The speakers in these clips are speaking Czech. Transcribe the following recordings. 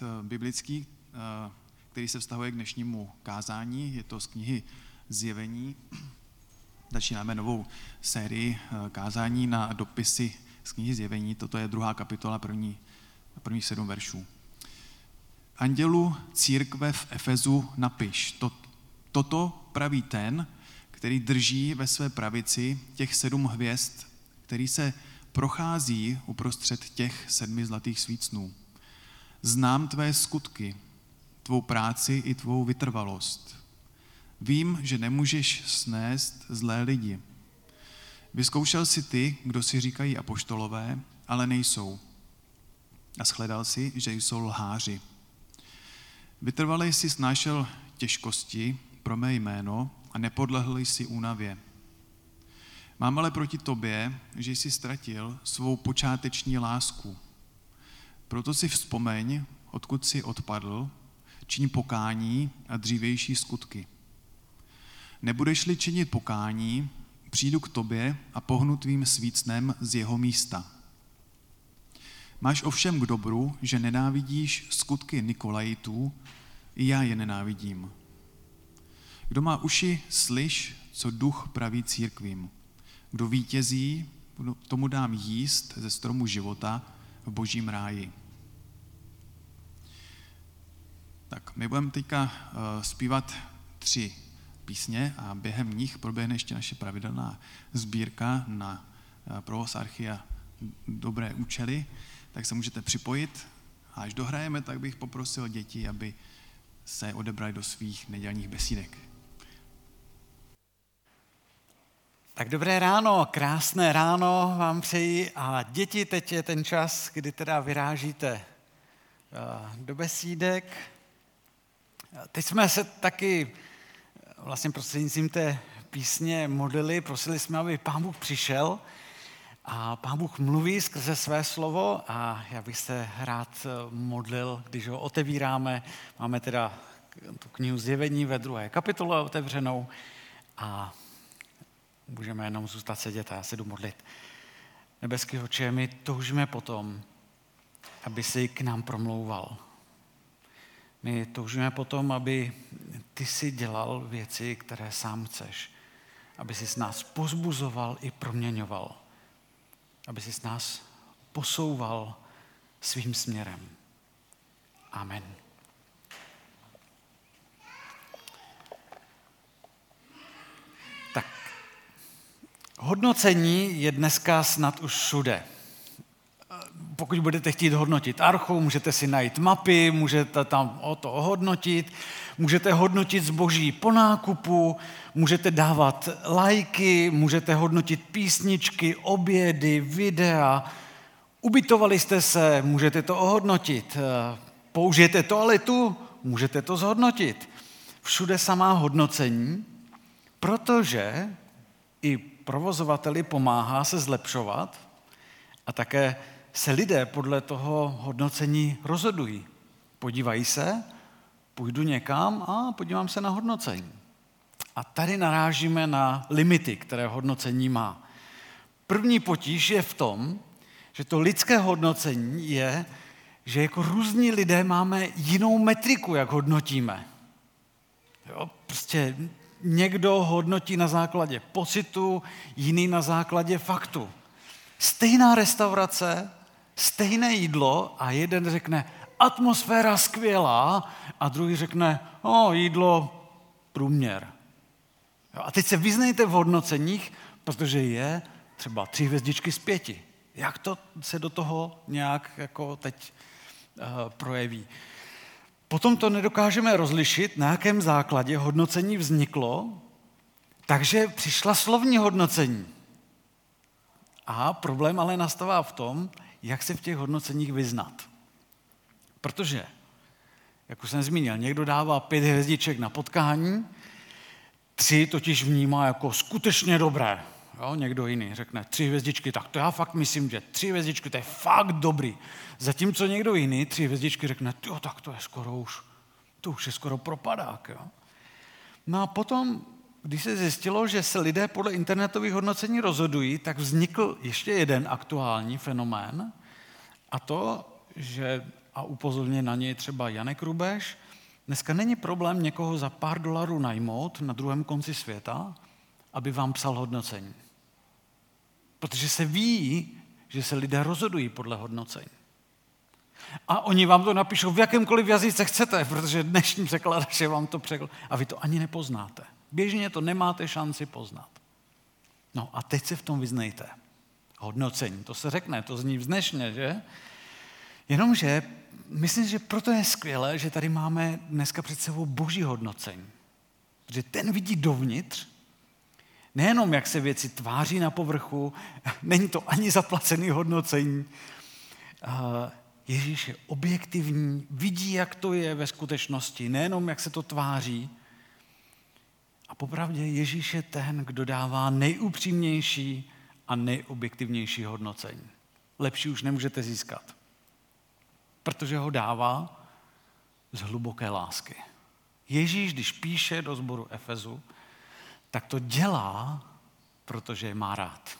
biblický, který se vztahuje k dnešnímu kázání. Je to z knihy Zjevení. Začínáme novou sérii kázání na dopisy z knihy Zjevení. Toto je 2. kapitola, prvních 7 veršů. Andělu církve v Efezu napiš. Toto praví ten, který drží ve své pravici těch 7 hvězd, který se prochází uprostřed těch 7 zlatých svícnů. Znám tvé skutky, tvou práci i tvou vytrvalost. Vím, že nemůžeš snést zlé lidi. Vyzkoušel si ty, kdo si říkají apoštolové, ale nejsou. A shledal si, že jsou lháři. Vytrvale jsi snášel těžkosti pro mé jméno a nepodlehl jsi únavě. Mám ale proti tobě, že jsi ztratil svou počáteční lásku. Proto si vzpomeň, odkud jsi odpadl, čiň pokání a dřívější skutky. Nebudeš-li činit pokání, přijdu k tobě a pohnu tvým svícnem z jeho místa. Máš ovšem k dobru, že nenávidíš skutky Nikolajitů, i já je nenávidím. Kdo má uši, slyš, co duch praví církvím. Kdo vítězí, tomu dám jíst ze stromu života v božím ráji. Tak, my budeme teďka zpívat 3 písně a během nich proběhne ještě naše pravidelná sbírka na provoz archy a dobré účely, tak se můžete připojit. A až dohrajeme, tak bych poprosil děti, aby se odebrali do svých nedělních besídek. Tak dobré ráno, krásné ráno vám přeji a děti, teď je ten čas, kdy teda vyrážíte do besídek. Teď jsme se taky vlastně prostřednictvím té písně modlili, prosili jsme, aby Pán Bůh přišel a Pán Bůh mluví skrze své slovo a já bych se rád modlil, když ho otevíráme. Máme teda tu knihu Zjevení ve 2. kapitole otevřenou a můžeme jenom zůstat sedět a já se jdu modlit. Nebeský Otče, my toužíme potom, aby jsi k nám promlouval. My toužíme potom, aby ty si dělal věci, které sám chceš. Aby jsi nás pozbuzoval i proměňoval. Aby jsi nás posouval svým směrem. Amen. Tak, hodnocení je dneska snad už všude. Pokud budete chtít hodnotit archu, můžete si najít mapy, můžete tam o to ohodnotit, můžete hodnotit zboží po nákupu, můžete dávat lajky, můžete hodnotit písničky, obědy, videa. Ubytovali jste se, můžete to ohodnotit. Použijete toaletu, můžete to zhodnotit. Všude samá hodnocení, protože i provozovateli pomáhá se zlepšovat a také se lidé podle toho hodnocení rozhodují. Podívají se, půjdu někam a podívám se na hodnocení. A tady narážíme na limity, které hodnocení má. První potíž je v tom, že to lidské hodnocení je, že jako různí lidé máme jinou metriku, jak hodnotíme. Jo, prostě někdo hodnotí na základě pocitu, jiný na základě faktu. Stejná restaurace, stejné jídlo a jeden řekne atmosféra skvělá a druhý řekne jídlo průměr. Jo, a teď se vyznejte v hodnoceních, protože je třeba 3 hvězdičky z 5. Jak to se do toho nějak jako teď projeví? Potom to nedokážeme rozlišit, na jakém základě hodnocení vzniklo, takže přišla slovní hodnocení. A problém ale nastává v tom, jak se v těch hodnoceních vyznat. Protože, jak už jsem zmínil, někdo dává 5 hvězdiček na potkání, 3 totiž vnímá jako skutečně dobré. Jo, někdo jiný řekne 3 hvězdičky, tak to já fakt myslím, že 3 hvězdičky, to je fakt dobrý. Zatímco někdo jiný 3 hvězdičky řekne, tak to je to už je skoro propadák. Jo. No a potom, když se zjistilo, že se lidé podle internetových hodnocení rozhodují, tak vznikl ještě jeden aktuální fenomén a to, že a upozorně na něj třeba Janek Rubeš, dneska není problém někoho za pár dolarů najmout na druhém konci světa, aby vám psal hodnocení. Protože se ví, že se lidé rozhodují podle hodnocení. A oni vám to napíšou v jakémkoliv jazyce chcete, protože dnešní překladač je vám to překlad. A vy to ani nepoznáte. Běžně to nemáte šanci poznat. No a teď se v tom vyznejte. Hodnocení, to se řekne, to zní vznešně, že? Jenomže myslím, že proto je skvělé, že tady máme dneska před sebou boží hodnocení. Protože ten vidí dovnitř, nejenom jak se věci tváří na povrchu, není to ani zaplacený hodnocení. Ježíš je objektivní, vidí, jak to je ve skutečnosti, nejenom jak se to tváří. A popravdě Ježíš je ten, kdo dává nejupřímnější a nejobjektivnější hodnocení. Lepší už nemůžete získat, protože ho dává z hluboké lásky. Ježíš, když píše do sboru Efezu, tak to dělá, protože je má rád.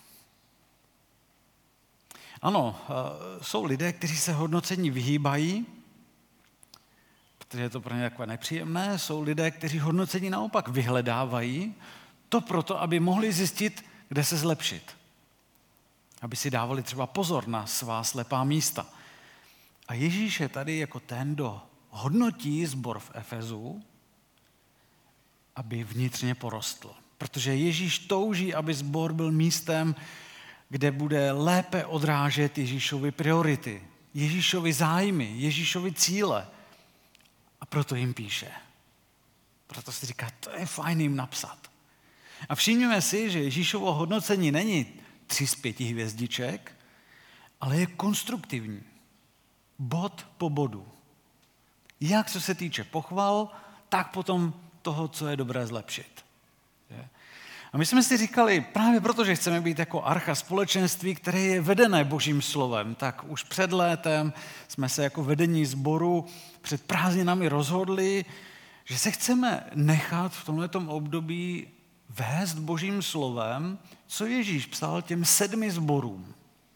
Ano, jsou lidé, kteří se hodnocení vyhýbají, protože je to pro ně takové nepříjemné. Jsou lidé, kteří hodnocení naopak vyhledávají, to proto, aby mohli zjistit, kde se zlepšit. Aby si dávali třeba pozor na svá slepá místa. A Ježíš je tady jako ten, kdo hodnotí sbor v Efezu, aby vnitřně porostl. Protože Ježíš touží, aby sbor byl místem, kde bude lépe odrážet Ježíšovy priority, Ježíšovy zájmy, Ježíšovy cíle. A proto jim píše. Proto si říká, to je fajn jim napsat. A všimněme si, že Ježíšovo hodnocení není 3 z 5 hvězdiček, ale je konstruktivní. Bod po bodu. Jak co se týče pochval, tak potom toho, co je dobré zlepšit. A my jsme si říkali, právě proto, že chceme být jako archa společenství, které je vedené Božím slovem, tak už před létem jsme se jako vedení sboru před prázdninami rozhodli, že se chceme nechat v tomhletom období vést Božím slovem, co Ježíš psal těm 7 sborům.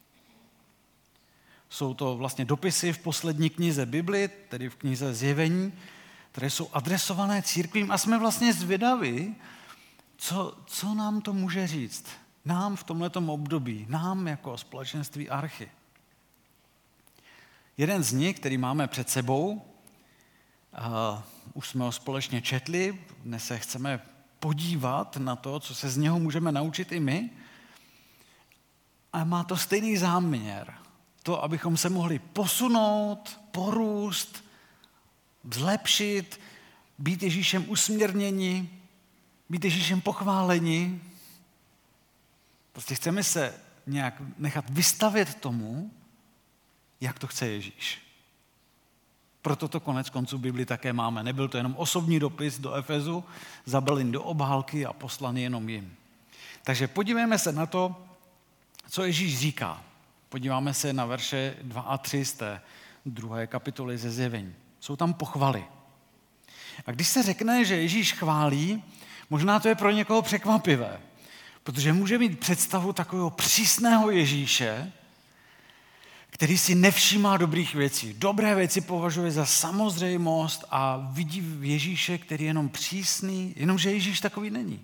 Jsou to vlastně dopisy v poslední knize Bibli, tedy v knize Zjevení, které jsou adresované církvím a jsme vlastně zvědaví, co nám to může říct. Nám v tomhletom období, nám jako společenství Archy. Jeden z nich, který máme před sebou, už jsme ho společně četli, dnes se chceme podívat na to, co se z něho můžeme naučit i my. A má to stejný záměr. To, abychom se mohli posunout, porůst, zlepšit, být Ježíšem usměrněni, být Ježíšem pochváleni. Prostě chceme se nějak nechat vystavět tomu, jak to chce Ježíš. Proto to konec konců Bibli také máme. Nebyl to jenom osobní dopis do Efezu, zabalen do obálky a poslaný jenom jim. Takže podívejme se na to, co Ježíš říká. Podíváme se na verše 2 a 3 z té 2. kapitoly ze Zjevení. Jsou tam pochvaly. A když se řekne, že Ježíš chválí, možná to je pro někoho překvapivé, protože může mít představu takového přísného Ježíše, který si nevšímá dobrých věcí. Dobré věci považuje za samozřejmost a vidí v Ježíše, který je jenom přísný, jenomže Ježíš takový není.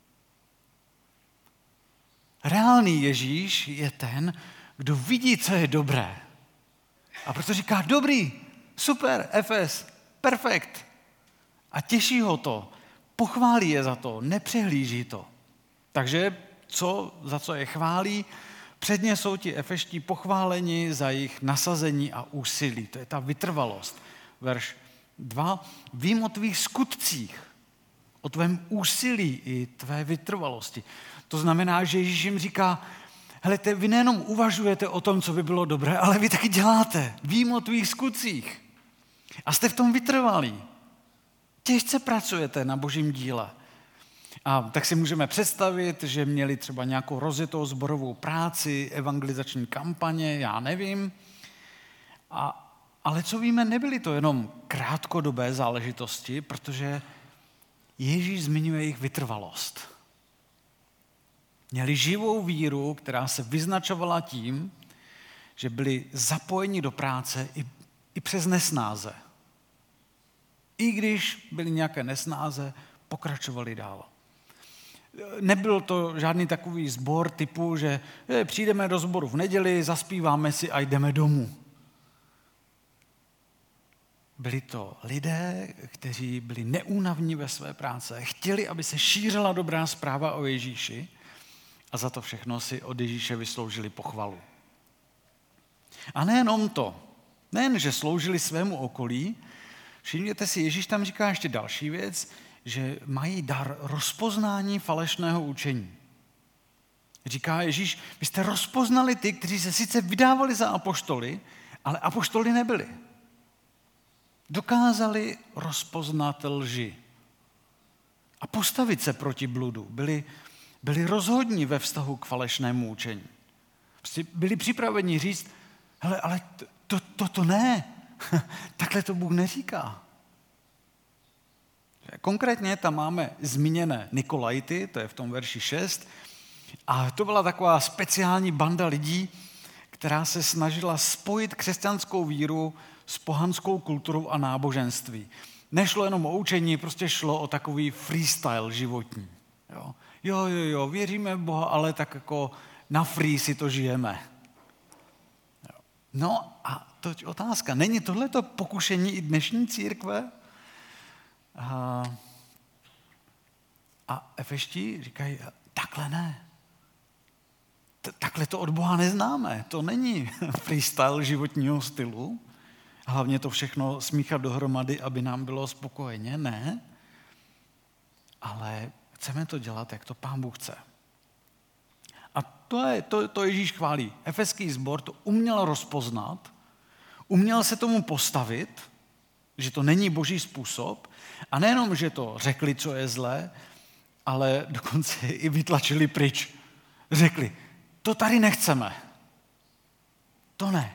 Reálný Ježíš je ten, kdo vidí, co je dobré. A proto říká, dobrý, super, Efes, perfekt. A těší ho to, pochválí je za to, nepřehlíží to. Takže za co je chválí? Předně jsou ti Efeští pochváleni za jejich nasazení a úsilí. To je ta vytrvalost. Verš 2. Vím o tvých skutcích, o tvém úsilí i tvé vytrvalosti. To znamená, že Ježíš jim říká, helejte, vy nejenom uvažujete o tom, co by bylo dobré, ale vy taky děláte. Vím o tvých skutcích. A jste v tom vytrvalí. Těžce pracujete na Božím díle. A tak si můžeme představit, že měli třeba nějakou rozjetou sborovou práci, evangelizační kampaně, já nevím. Ale co víme, nebyly to jenom krátkodobé záležitosti, protože Ježíš zmiňuje jejich vytrvalost. Měli živou víru, která se vyznačovala tím, že byli zapojeni do práce i přes nesnáze. I když byly nějaké nesnáze, pokračovali dál. Nebyl to žádný takový sbor typu, že přijdeme do sboru v neděli, zaspíváme si a jdeme domů. Byli to lidé, kteří byli neúnavní ve své práci, chtěli, aby se šířila dobrá zpráva o Ježíši a za to všechno si od Ježíše vysloužili pochvalu. A nejenom to, nejen, že sloužili svému okolí, všimněte si, Ježíš tam říká ještě další věc, že mají dar rozpoznání falešného učení. Říká Ježíš, vy jste rozpoznali ty, kteří se sice vydávali za apoštoly, ale apoštoly nebyli. Dokázali rozpoznat lži a postavit se proti bludu. Byli rozhodní ve vztahu k falešnému učení. Prostě byli připraveni říct, hele, ale to ne, takhle to Bůh neříká. Konkrétně tam máme zmíněné Nikolajty, to je v tom verši 6, a to byla taková speciální banda lidí, která se snažila spojit křesťanskou víru s pohanskou kulturou a náboženství. Nešlo jenom o učení, prostě šlo o takový freestyle životní. Jo, věříme v Boha, ale tak jako na free si to žijeme. No a teď otázka, není tohleto pokušení i dnešní církve? A Efeští říkají, takhle ne. Takhle to od Boha neznáme. To není freestyle životního stylu. Hlavně to všechno smíchat dohromady, aby nám bylo spokojeně. Ne. Ale chceme to dělat, jak to Pán Bůh chce. A to Ježíš chválí. Efeský sbor to uměl rozpoznat, uměl se tomu postavit, že to není boží způsob, a nejenom, že to řekli, co je zlé, ale dokonce i vytlačili pryč. Řekli, to tady nechceme. To ne.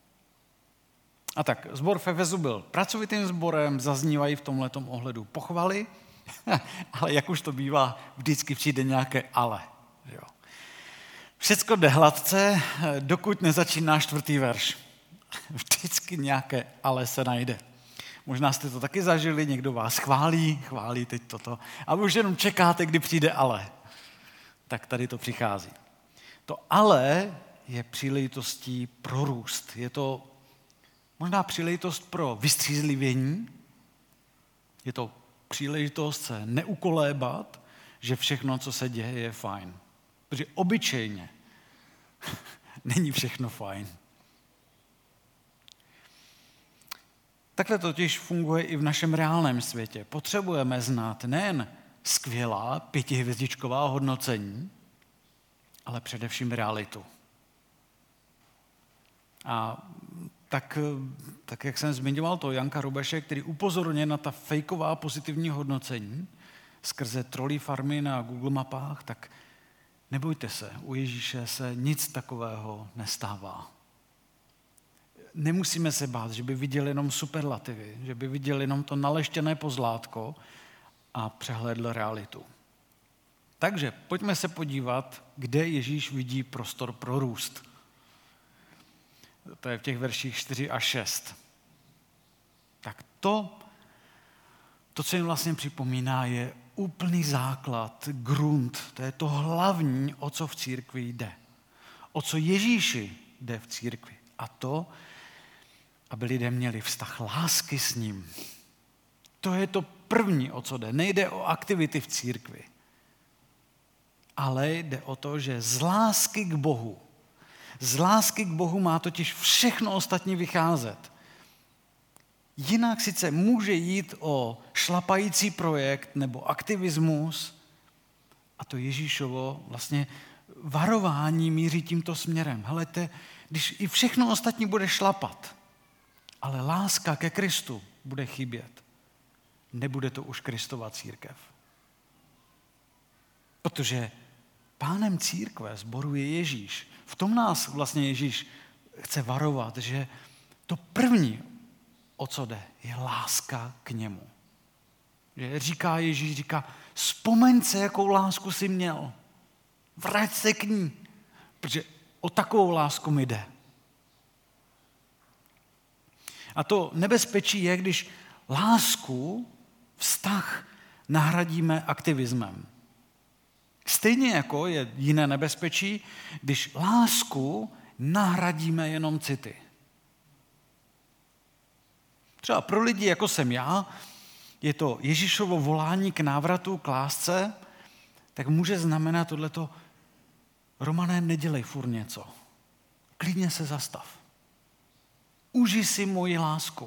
A tak, sbor v Efesu byl pracovitým sborem, zaznívají v tomhletom ohledu pochvaly, ale jak už to bývá, vždycky přijde nějaké ale. Jo. Všecko jde hladce, dokud nezačíná 4. verš. Vždycky nějaké ale se najde. Možná jste to taky zažili, někdo vás chválí teď toto. A vy už jenom čekáte, kdy přijde ale. Tak tady to přichází. To ale je příležitostí pro růst. Je to možná příležitost pro vystřízlivění. Je to příležitost se neukolébat, že všechno, co se děje, je fajn. Protože obyčejně není všechno fajn. Takhle totiž funguje i v našem reálném světě. Potřebujeme znát nejen skvělá 5hvězdičková hodnocení, ale především realitu. A tak jak jsem zmiňoval to Janka Rubeše, který upozorňuje na ta fejková pozitivní hodnocení skrze trolley farmy na Google mapách, tak nebojte se, u Ježíše se nic takového nestává. Nemusíme se bát, že by viděl jenom superlativy, že by viděl jenom to naleštěné pozlátko a přehlédl realitu. Takže pojďme se podívat, kde Ježíš vidí prostor pro růst. To je v těch verších 4 až 6. Tak to, co jim vlastně připomíná, je úplný základ, grunt. To je to hlavní, o co v církvi jde. O co Ježíši jde v církvi. A to, aby lidé měli vztah lásky s ním. To je to první, o co jde. Nejde o aktivity v církvi. Ale jde o to, že z lásky k Bohu má totiž všechno ostatní vycházet. Jinak sice může jít o šlapající projekt nebo aktivismus, a to Ježíšovo vlastně varování míří tímto směrem. Helejte, když i všechno ostatní bude šlapat, ale láska ke Kristu bude chybět, nebude to už Kristova církev. Protože pánem církve, sboru je Ježíš. V tom nás vlastně Ježíš chce varovat, že to první, o co jde, je láska k němu. Že říká Ježíš, vzpomeň se, jakou lásku jsi měl. Vrať se k ní, protože o takovou lásku mi jde. A to nebezpečí je, když lásku, vztah nahradíme aktivismem. Stejně jako je jiné nebezpečí, když lásku nahradíme jenom city. Třeba pro lidi, jako jsem já, je to Ježíšovo volání k návratu, k lásce, tak může znamenat tohleto: Romane, nedělej furt něco. Klidně se zastav. Užij si moji lásku.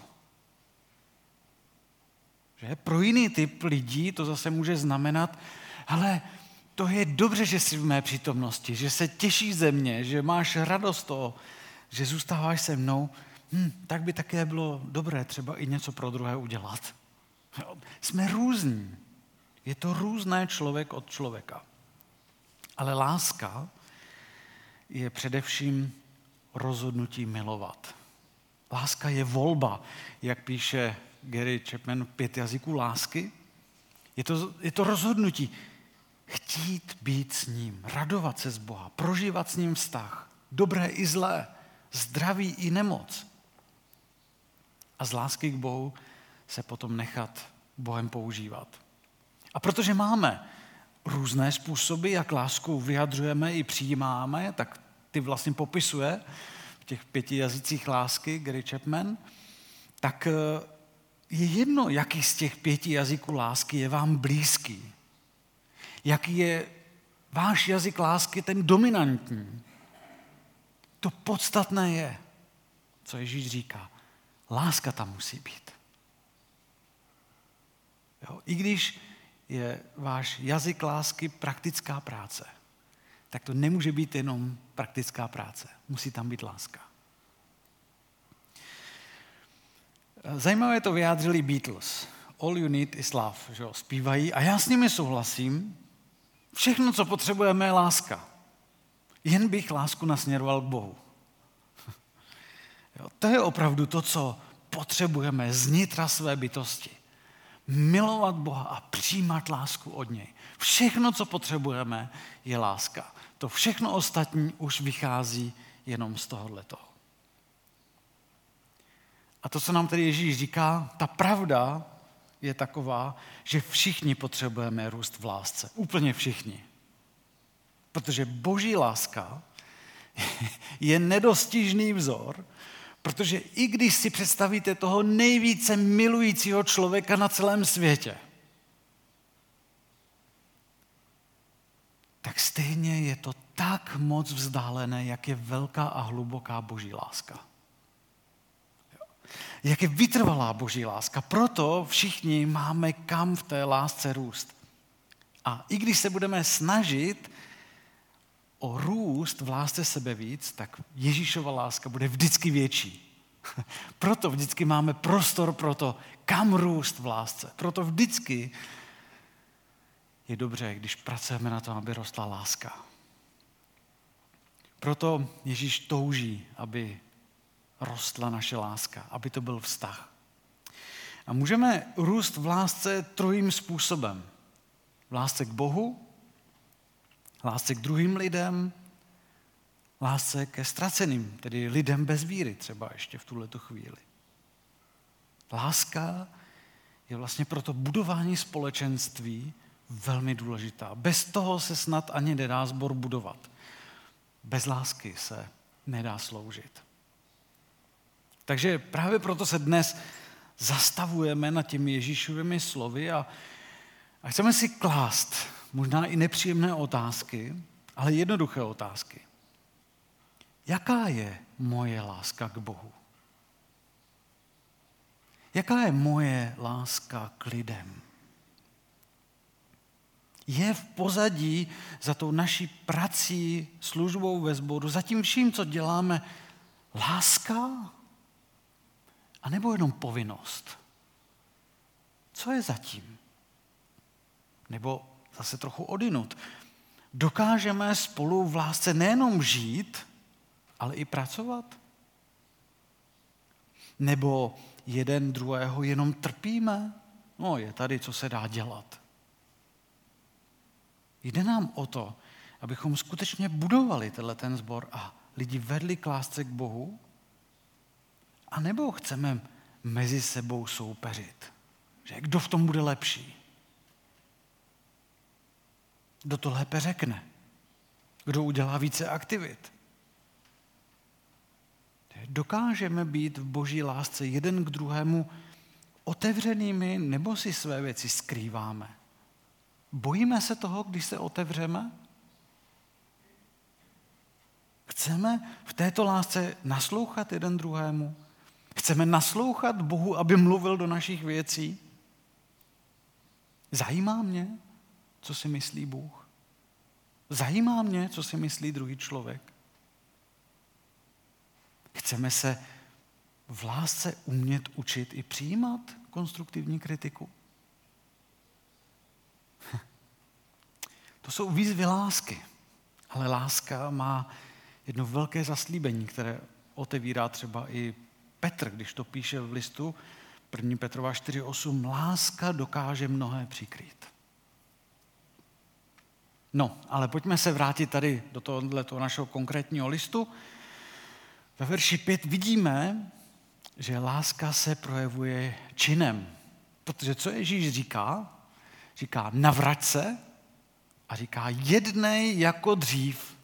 Že? Pro jiný typ lidí to zase může znamenat: hele, to je dobře, že jsi v mé přítomnosti, že se těšíš ze mě, že máš radost toho, že zůstáváš se mnou, tak by také bylo dobré třeba i něco pro druhé udělat. Jsme různí. Je to různé člověk od člověka. Ale láska je především rozhodnutí milovat. Láska je volba, jak píše Gary Chapman, 5 jazyků lásky. Je to rozhodnutí chtít být s ním, radovat se z Boha, prožívat s ním vztah, dobré i zlé, zdraví i nemoc. A z lásky k Bohu se potom nechat Bohem používat. A protože máme různé způsoby, jak lásku vyjadřujeme i přijímáme, tak ty vlastně popisuje v těch 5 jazycích lásky Gary Chapman, tak je jedno, jaký z těch 5 jazyků lásky je vám blízký. Jaký je váš jazyk lásky ten dominantní. To podstatné je, co Ježíš říká. Láska tam musí být. Jo? I když je váš jazyk lásky praktická práce, tak to nemůže být jenom praktická práce. Musí tam být láska. Zajímavé to vyjádřili Beatles. All you need is love. Že? Zpívají a já s nimi souhlasím. Všechno, co potřebujeme, je láska. Jen bych lásku nasměroval k Bohu. Jo, to je opravdu to, co potřebujeme znitra své bytosti. Milovat Boha a přijímat lásku od něj. Všechno, co potřebujeme, je láska. To všechno ostatní už vychází jenom z tohohletoho. A to, co nám tedy Ježíš říká, ta pravda je taková, že všichni potřebujeme růst v lásce. Úplně všichni. Protože Boží láska je nedostižný vzor, protože i když si představíte toho nejvíce milujícího člověka na celém světě, tak stejně je to tak moc vzdálené, jak je velká a hluboká Boží láska. Jak je vytrvalá Boží láska. Proto všichni máme kam v té lásce růst. A i když se budeme snažit o růst v lásce sebe víc, tak Ježíšova láska bude vždycky větší. Proto vždycky máme prostor pro to, kam růst v lásce. Proto vždycky je dobře, když pracujeme na tom, aby rostla láska. Proto Ježíš touží, aby rostla naše láska, aby to byl vztah. A můžeme růst v lásce 3 způsobem. V lásce k Bohu, lásce k druhým lidem, lásce ke ztraceným, tedy lidem bez víry třeba ještě v tuhletu chvíli. Láska je vlastně pro to budování společenství velmi důležitá. Bez toho se snad ani nedá sbor budovat. Bez lásky se nedá sloužit. Takže právě proto se dnes zastavujeme nad těmi Ježíšovými slovy a chceme si klást možná i nepříjemné otázky, ale jednoduché otázky. Jaká je moje láska k Bohu? Jaká je moje láska k lidem? Je v pozadí za tou naší prací, službou ve sboru, za tím vším, co děláme, láska? A nebo jenom povinnost? Co je zatím? Nebo zase trochu odinut. Dokážeme spolu v lásce nejenom žít, ale i pracovat? Nebo jeden druhého jenom trpíme? No, je tady, co se dá dělat. Jde nám o to, abychom skutečně budovali ten sbor a lidi vedli k lásce k Bohu? A nebo chceme mezi sebou soupeřit. Že kdo v tom bude lepší? Kdo to lépe řekne? Kdo udělá více aktivit? Dokážeme být v Boží lásce jeden k druhému otevřenými, nebo si své věci skrýváme? Bojíme se toho, když se otevřeme? Chceme v této lásce naslouchat jeden druhému? Chceme naslouchat Bohu, aby mluvil do našich věcí? Zajímá mě, co si myslí Bůh? Zajímá mě, co si myslí druhý člověk? Chceme se v lásce umět učit i přijímat konstruktivní kritiku? To jsou výzvy lásky, ale láska má jedno velké zaslíbení, které otevírá třeba i Petr, když to píše v listu 1. Petrova 4.8. Láska dokáže mnohé přikrýt. No, ale pojďme se vrátit tady do tohoto našeho konkrétního listu. Ve verši 5 vidíme, že láska se projevuje činem. Protože co Ježíš říká? Říká navrať se a říká jednej jako dřív.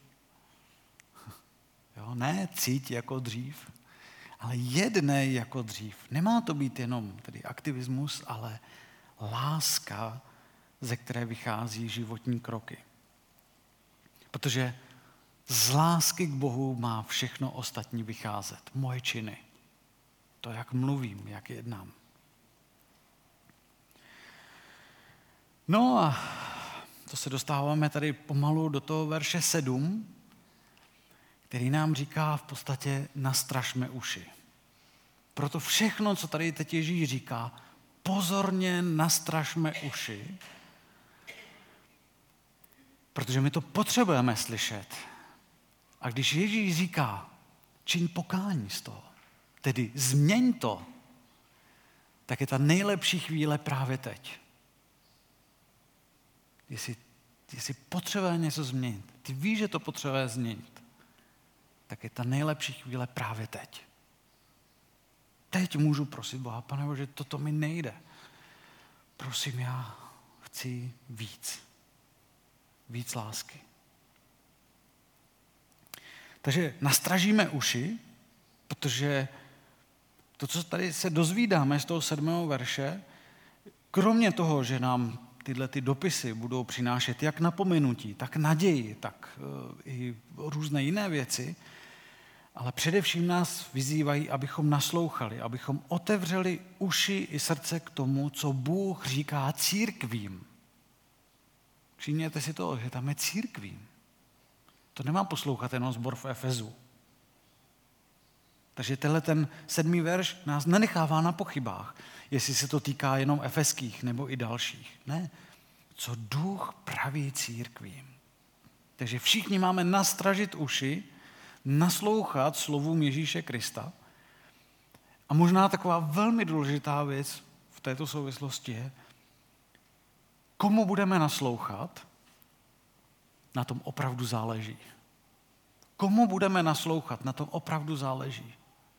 Jo, ne cíť jako dřív, ale jednej jako dřív. Nemá to být jenom tedy aktivismus, ale láska, ze které vychází životní kroky. Protože z lásky k Bohu má všechno ostatní vycházet. Moje činy. To, jak mluvím, jak jednám. No a to se dostáváme tady pomalu do toho verše 7, který nám říká v podstatě nastražme uši. Proto všechno, co tady teď Ježíš říká, pozorně nastražme uši, protože my to potřebujeme slyšet. A když Ježíš říká, čiň pokání z toho, tedy změň to, tak je ta nejlepší chvíle právě teď. Jestli potřebuje něco změnit, ty víš, že to potřebuje změnit, tak je ta nejlepší chvíle právě teď. Teď můžu prosit Boha, Pane Bože, toto mi nejde. Prosím, já chci víc. Víc lásky. Takže nastražíme uši, protože to, co tady se dozvídáme z toho 7. verše, kromě toho, že nám tyhle ty dopisy budou přinášet jak napomenutí, tak naději, tak i různé jiné věci, ale především nás vyzývají, abychom naslouchali, abychom otevřeli uši i srdce k tomu, co Bůh říká církvím. Všimněte si to, že tam je církvím. To nemá poslouchat jenom sbor v Efezu. Takže tenhle ten 7. verš nás nenechává na pochybách, jestli se to týká jenom efeských nebo i dalších. Ne, co Duch praví církvím. Takže všichni máme nastražit uši, naslouchat slovům Ježíše Krista. A možná taková velmi důležitá věc v této souvislosti je, komu budeme naslouchat, na tom opravdu záleží. Komu budeme naslouchat, na tom opravdu záleží.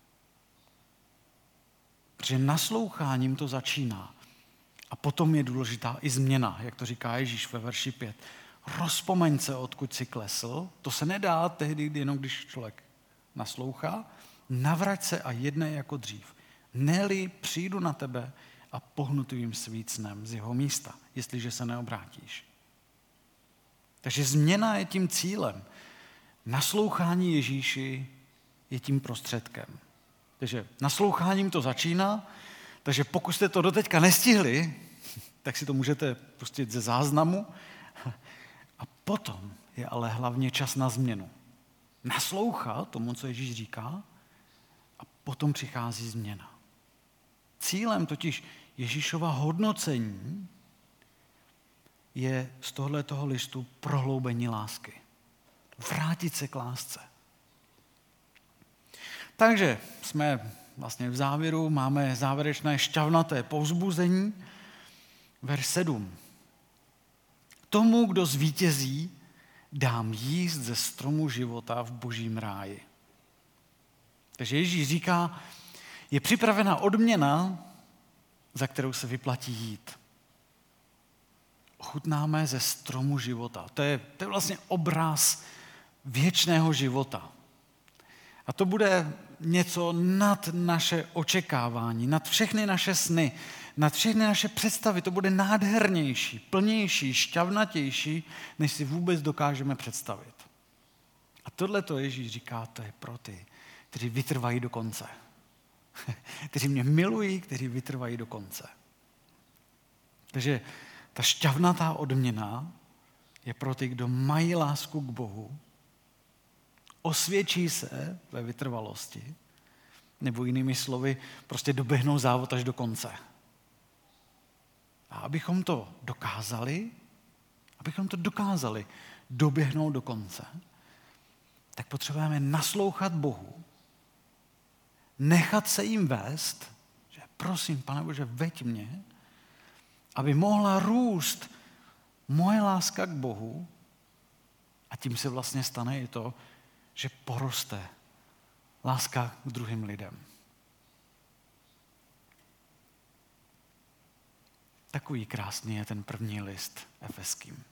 Protože nasloucháním to začíná. A potom je důležitá i změna, jak to říká Ježíš ve verši 5. Rozpomeň se, odkud jsi klesl. To se nedá tehdy, jenom když člověk naslouchá. Navrať se a jednej jako dřív. Ne-li přijdu na tebe a pohnu tvým svícnem z jeho místa, jestliže se neobrátíš. Takže změna je tím cílem. Naslouchání Ježíši je tím prostředkem. Takže nasloucháním to začíná, takže pokud jste to doteďka nestihli, tak si to můžete pustit ze záznamu. A potom je ale hlavně čas na změnu. Naslouchat tomu, co Ježíš říká, a potom přichází změna. Cílem totiž Ježíšova hodnocení je z tohoto listu prohloubení lásky. Vrátit se k lásce. Takže jsme vlastně v závěru, máme závěrečné šťavnaté povzbuzení. Verš 7. Tomu, kdo zvítězí, dám jíst ze stromu života v božím ráji. Takže Ježíš říká, je připravena odměna, za kterou se vyplatí jít. Ochutnáme ze stromu života. To je vlastně obraz věčného života. A to bude něco nad naše očekávání, nad všechny naše sny, nad všechny naše představy. To bude nádhernější, plnější, šťavnatější, než si vůbec dokážeme představit. A tohle to Ježíš říká, to je pro ty, kteří vytrvají do konce. Kteří mě milují, kteří vytrvají do konce. Takže ta šťavnatá odměna je pro ty, kdo mají lásku k Bohu, osvědčí se ve vytrvalosti, nebo jinými slovy, prostě doběhnou závod až do konce. A abychom to dokázali doběhnout do konce, tak potřebujeme naslouchat Bohu, nechat se jim vést, že prosím, Pane Bože, veď mě, aby mohla růst moje láska k Bohu a tím se vlastně stane i to, že poroste láska k druhým lidem. Takový krásný je ten první list Efeským.